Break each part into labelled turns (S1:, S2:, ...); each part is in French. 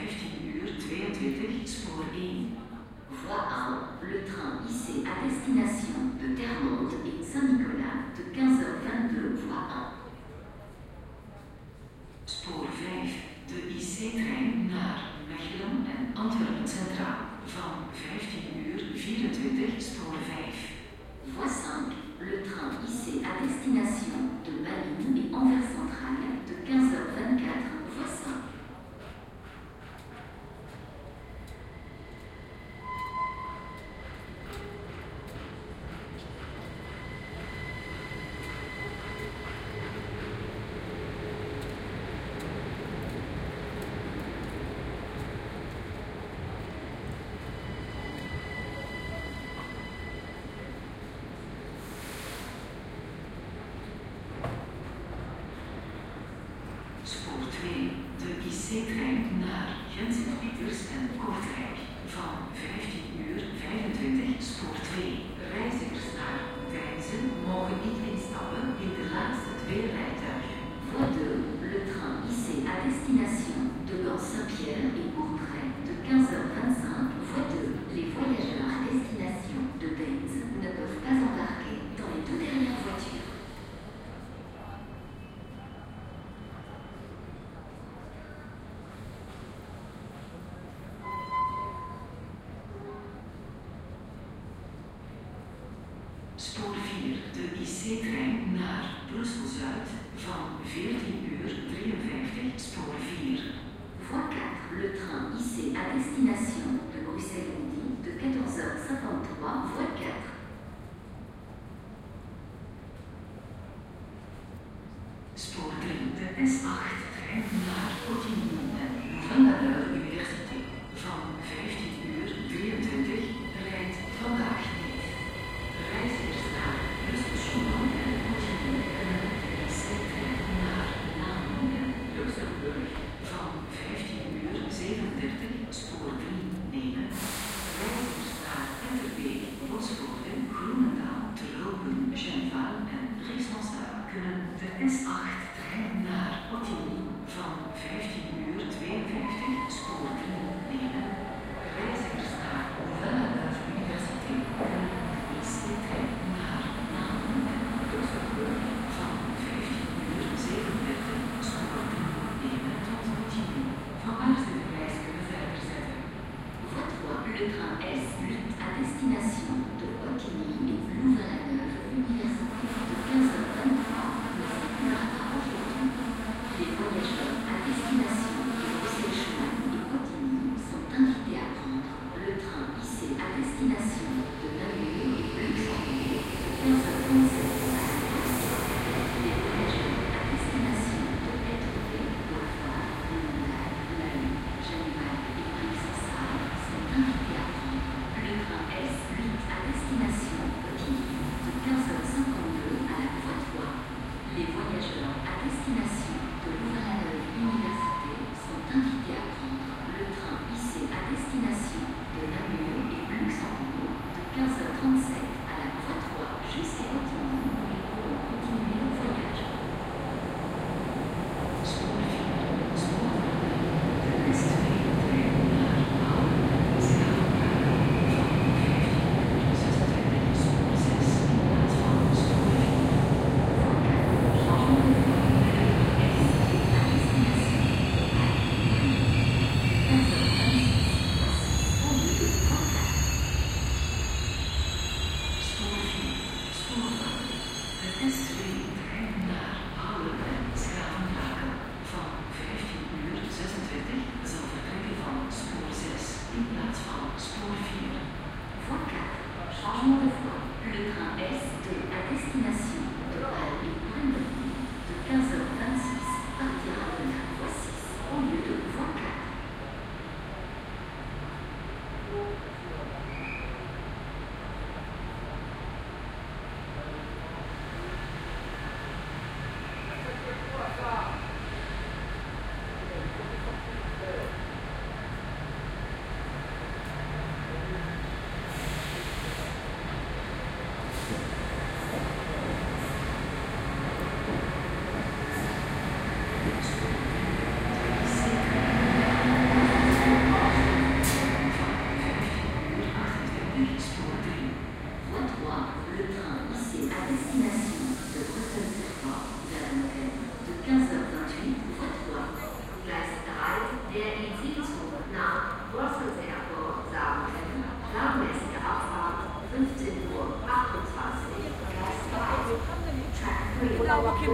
S1: 15:22, spoor 1.
S2: Voie 1, le train IC à destination de Termonde et Saint-Nicolas de 15h22, voie 1.
S1: Spoor 5, de IC-trein naar Mechelen en Antwerpen Centraal van 15:24, spoor 5.
S2: Voie 5, le train IC à destination de Malines et Anvers Central de 15h24, voie 5.
S1: Spoor 2, de IC-trein naar Gent-Sint-Pieters en Kortrijk van 15:25, spoor 2. Reizigers naar Deinzen mogen niet instappen in de laatste 2 rijtuigen.
S2: Voie 2, le train IC à destination de Gand-Saint-Pierre et Courtrai de 15h25, voie 2. Les voyageurs à destination de Deinze ne peuvent pas embarquer dans les 2 dernières voitures.
S1: Spoor 4, de IC-trein naar Brussel-Zuid van 14:53, spoor 4.
S2: Voie 4, le train IC à destination de Bruxelles-Midi de 14h53, voie 4.
S1: Spoor 3, de S8-trein naar Cotigny en Louvain-la-Neuve Universiteit van 15:23 rijdt vandaag niet. Reizigers naar Brussel-Schumann en Cotigny kunnen de IC-trein naar Namur en Luxemburg van 15:37, spoor 3 nemen. Reizigers naar Enterbeek, Botsvoorde, Groenendaal, Terulpen, Genval en Rijkswansdaal kunnen de S8-trein naar Cotigny van 15:52, spoor 3 nemen. Reizigers naar Louvain-la-Neuve Universiteit kunnen de IC-trein naar Namur en Luxemburg van 15:37, spoor 3 nemen tot Cotigny. Vanwaar ze de reis kunnen verder zetten.
S2: Voie 3, le train S8 à destination de Cotigny et Louvain-la-Neuve Université de 15h23 ne circulera pas aujourd'hui. Les voyageurs à destination de Bruxelles-Schumann et Cotigny sont invités à prendre le train IC à destination de Namur et Luxembourg de 15h37 à la voie 6. Les voyageurs à destination de Etterbeek, Beauvoir, Groenendaal, Luik, Genval et Rijkswansdaal sont invités à prendre le train S8 à destination Cotigny de 15h52 à la voie 3. Les voyageurs à destination de Louvain-la-Neuve Université sont invités à prendre le train IC à destination de Namur et Luxembourg de 15h37 à la voie 3 jusqu'à Cotigny et pourront continuer le voyage.
S1: Spoor 4, spoor 5, de S2-trein naar Oude en Schaafbrugge van 15:26, spoor 6 in plaats van spoor 4.
S2: Voie 4, changement de voie. S8 à destination de Halle et Brugge. 15h26, voie 6 au lieu de voie 4.
S1: Spoor 4, spoor 5, de S2-trein naar Oude en Schaafbrugge van 15:26 zal vertrekken van spoor 6 in plaats van spoor 4.
S2: Voie 4, changement de voie. Le train S2 à destination de Halle et Brugge de 15h26 partira de la voie 6 au lieu de voie 4.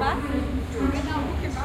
S3: kebab? Nggak tahu kebab.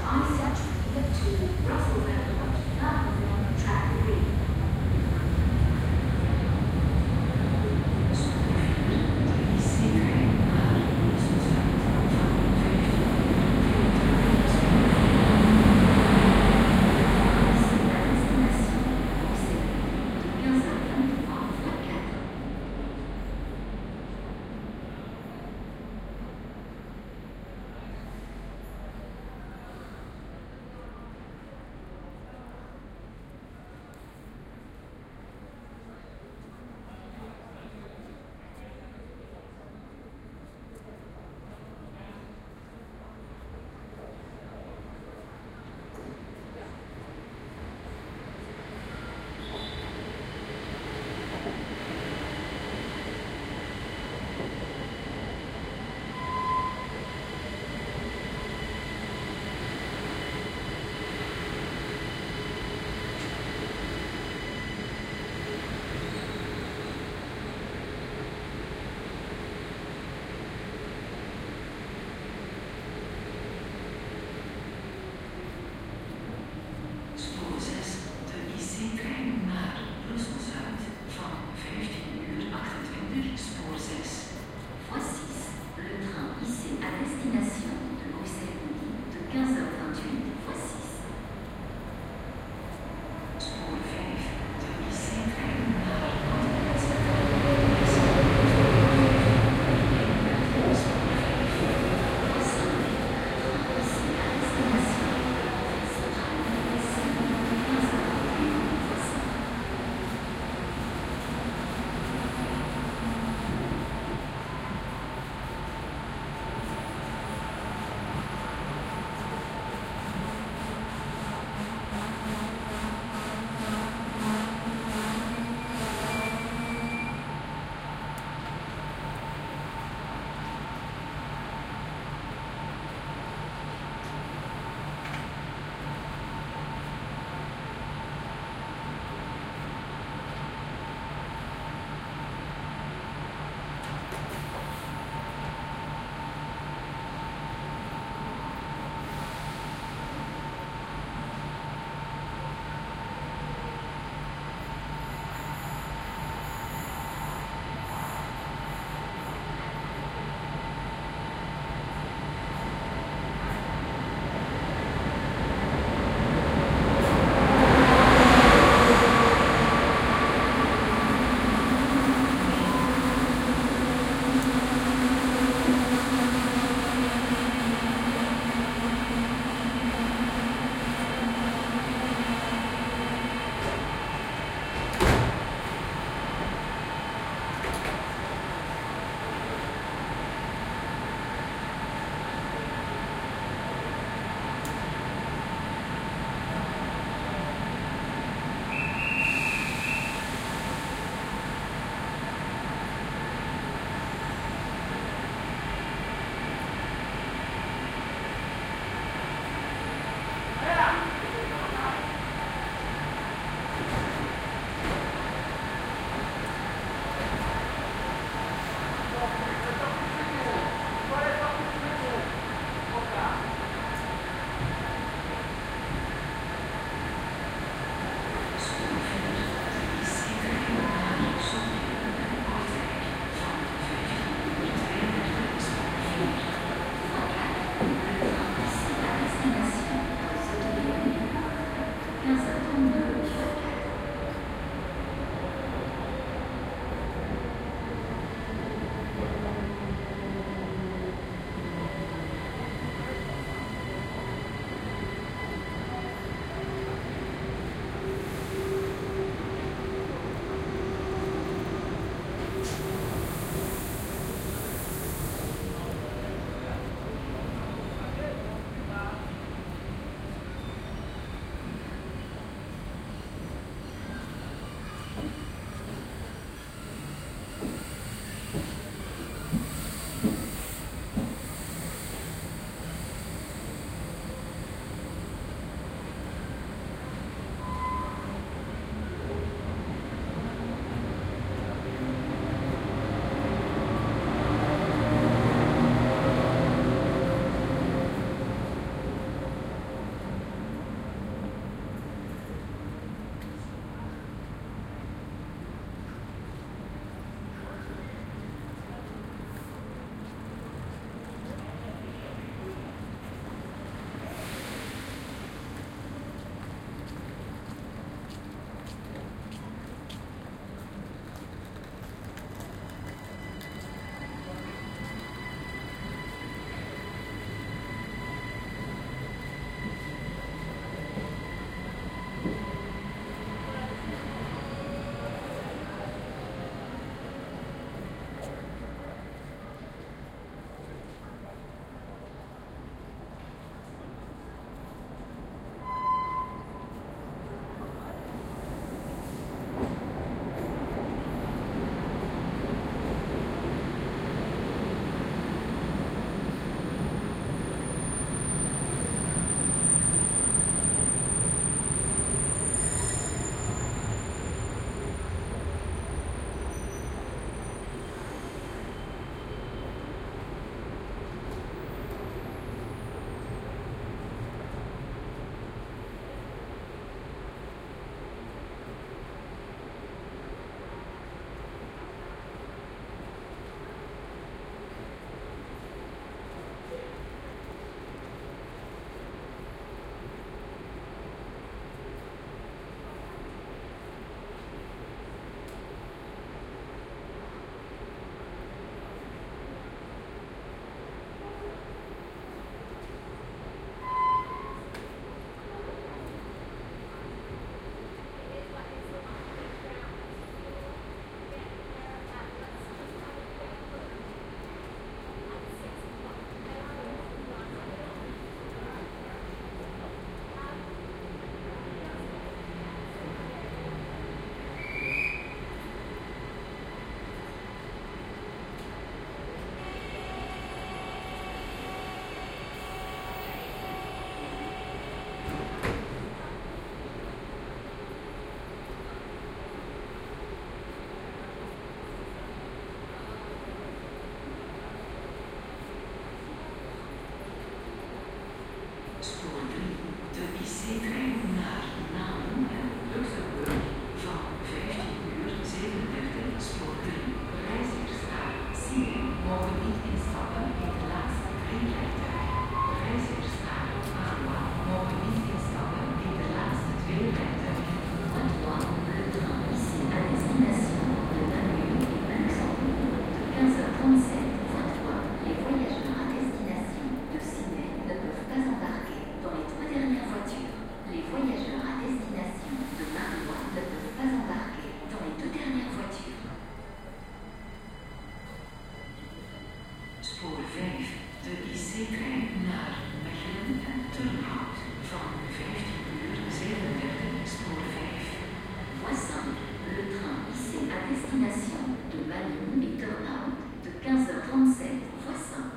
S2: destination de Malines et Turnhout de 15h37 Voisin.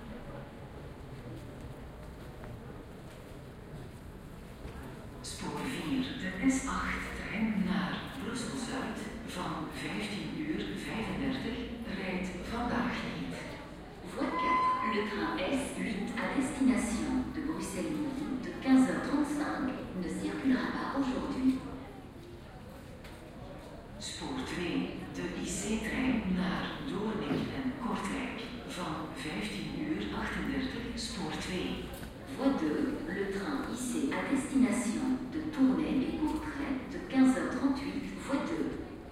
S1: Spoor 4, de S8-trein naar Brussel-Zuid van 15:35 rijdt vandaag niet.
S2: Voie 4, le train S8 à destination de Bruxelles-Midi de 15h35 ne circulera pas aujourd'hui.
S1: Spoor 2, de IC-trein naar Doornik en Kortrijk van 15:38, spoor 2.
S2: Voie 2, le train IC à destination de Tournai et Courtrai de 15h38, voie 2.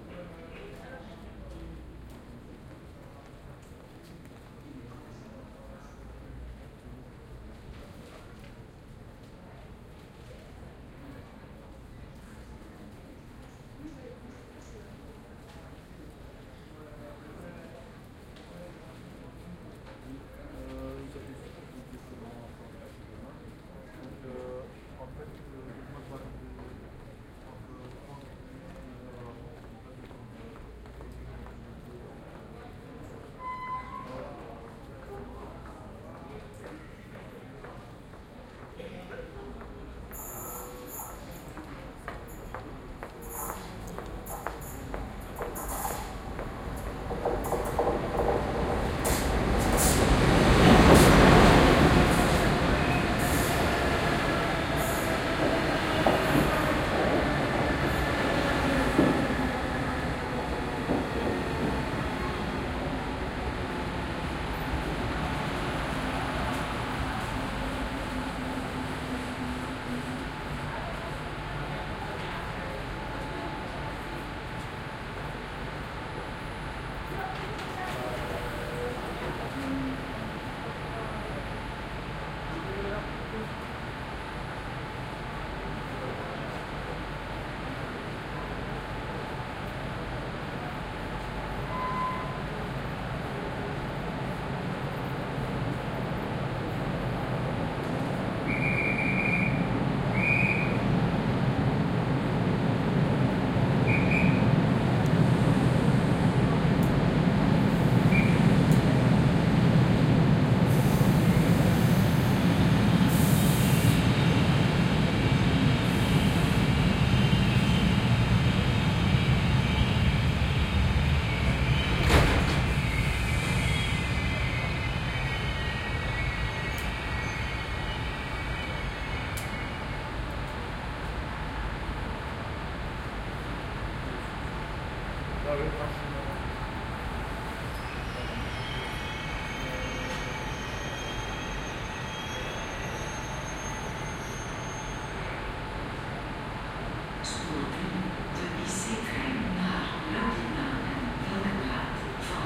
S1: Spoor 3, de IC-trein naar Laudina en Wilkenraad van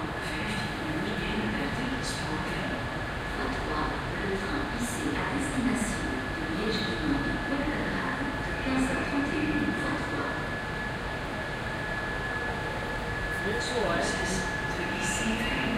S1: 15:31, spoor 3.
S2: Voie 3, le train IC à destination de Liège-Lyon et Wilkenraad de 15h31, voie 3.
S1: Spoor 6, de IC-trein